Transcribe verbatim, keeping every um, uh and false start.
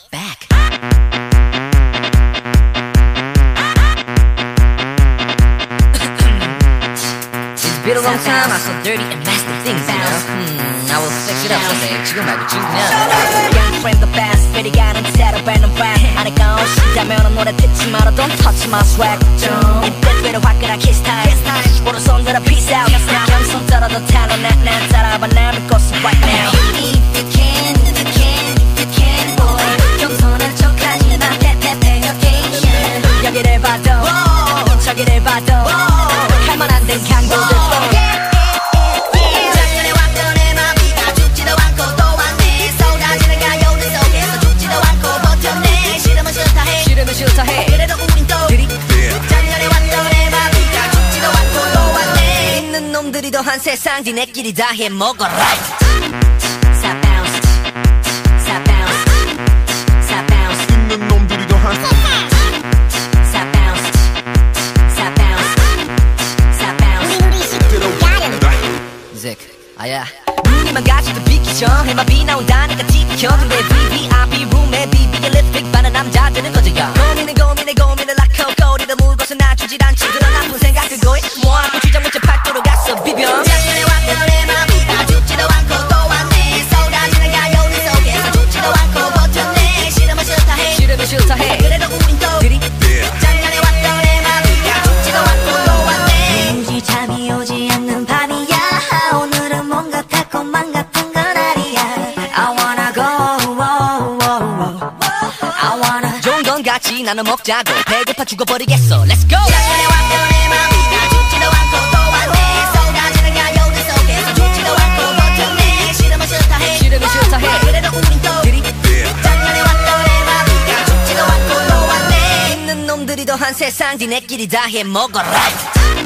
back. It's been a long time, I saw dirty and nasty things, you know. Hmm, I will sex it up someday. 지금 말고 지금 Young friend the best, pretty guy and set up and I'm back. 아니까 오시다면 노래 듣지 마라, don't touch my swag. 이때로 화끈하게 스타일, 모두 손 들어 peace out. 겸손 떨어도 탈로 난 따라봐 날 믿고 right now. If you can, if you can, if you can, boy. 겸손한 척하지 마, pay, pay, pay attention. 여기를 봐도, 저기를 봐도, 할만한 된 강도들 뿐. 작년에 왔던 내 마비가 죽지도 않고 또 왔네. 쏟아지는 가요들 속에서 죽지도 않고 버텼네. 싫으면 싫다 해, 싫으면 싫다 해. 그래도 우린 또 작년에 왔던 내 마비가 죽지도 않고 또 왔네. 있는 놈들이 더한 세상 지네끼리 다 해먹어라. 사 bounce, 사 bounce, 사 bounce. 있는 놈들이 더한 사 bounce, 사 bounce, 사 bounce. 우리 식구들 가련. Zick, 아야. 눈이만 가지도 비키죠. 해마비 나온다니까 지켜. 근데 브이아이피 룸에 비비게 립스틱 바른 남자들은 거저야. 고민에 고민에 고민을 낳고 꼬리를 물고서 놔주질 않지. 그런 나쁜 생각을 고해 모아놓고 주장 못해 팔도로 갔어 비벼. 작년에 왔던 내 마비가 죽지도 않고 또 왔네. 쏟아지는 가요들 속에서 죽지도 않고 버텼네. 싫으면 싫다 해, 싫으면 싫다 해. 그래도 우린 또 작년에 왔던 내 마비가 죽지도 않고 또 왔네. 도무지 잠이 오지 않는 밤이야. 오늘은 뭔가 달콤한 같은 건 아니야. I wanna go, oh, oh, oh. I wanna. 좋은 건 같이 나눠 먹자고. 배고파 죽어버리겠어. Let's go. 작년에 왔던 내 마비가 죽지도 않고 또 왔네. 쏟아지는 가요들 속에서 죽지도 않고 버텼네. 싫으면 싫다 해, 싫으면 싫다 해. 그래도 우린 또 작년에 왔던 내 마비가 죽지도 않고 또 왔네. 있는 놈들이 더한 세상 지네끼리 다 해먹어라.